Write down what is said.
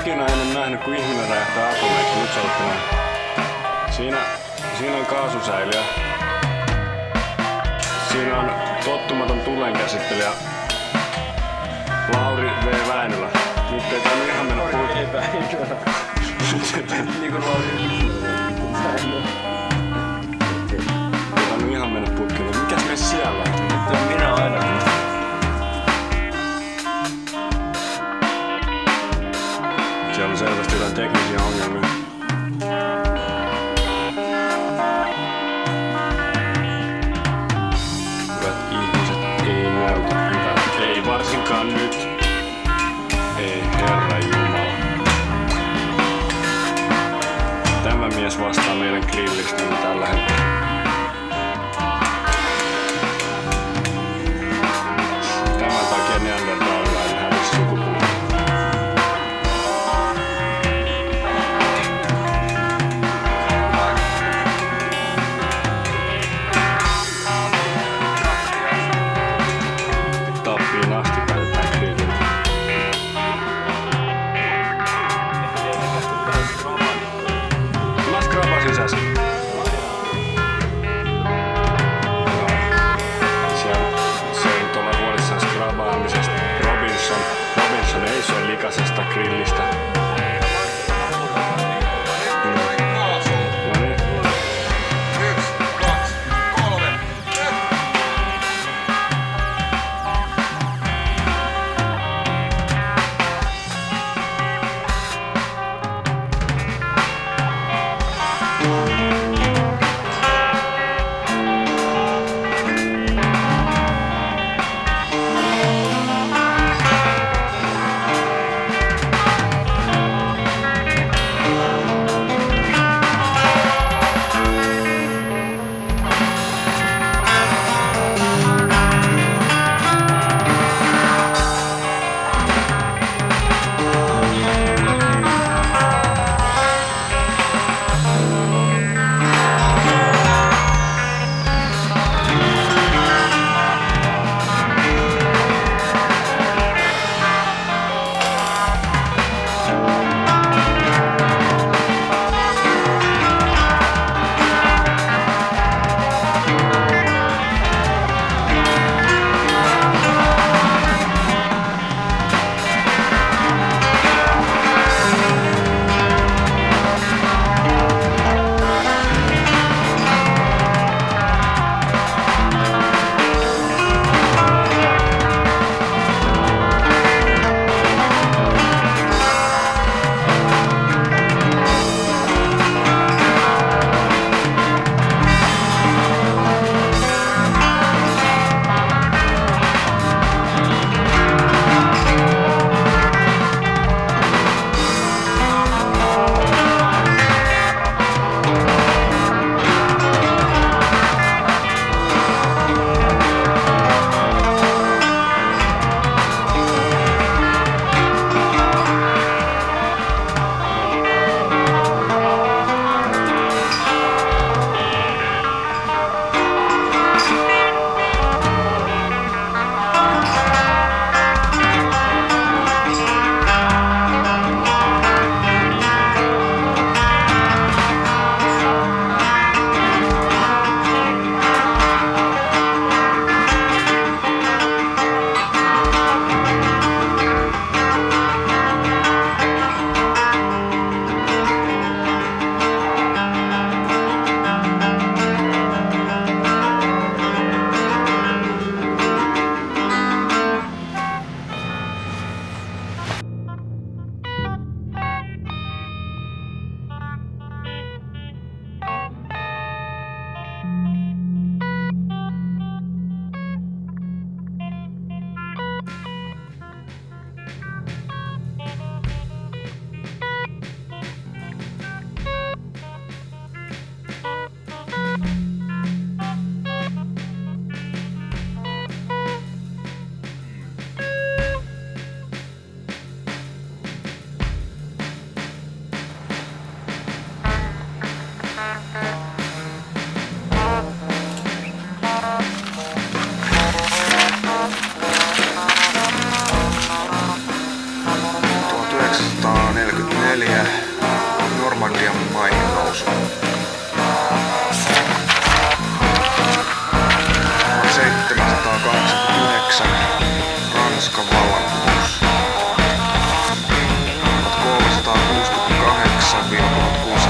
ikinä ennen nähnyt, kun ihminen räjähtää atomeiksi. Nyt sattumaan. Siinä on kaasusäiliö. Siinä on tottumaton tulenkäsittelijä Lauri V. Väinölä. Nyt ei tainnut ihan mennä putkeen. Niinku Lauri Väinölä. Ei tainnut ihan mennä putkeen. Mikäs meissä siellä on? Nyt on minä aina. Siellä on selvästi jotain teknisiä ongelmia. Hyvät ihmiset, ei näytä hyvältä. Ei varsinkaan nyt. Ei Herra Jumala. Tämä mies vastaa meidän grillistä tällä hetkellä. Tämän takia neandertaalilainen hävisi sukupuolta. Tappiin asti päätetään grillillä. Mä skrapasin säs. Se on tuolla huolissaan skrabaamisesta. Robinson ei syö likasesta grillistä. Noniin. 1, 2, 3. Thank 4 Normandian maihin nousu. 1789 Ranskan vallankumous. 1368–1600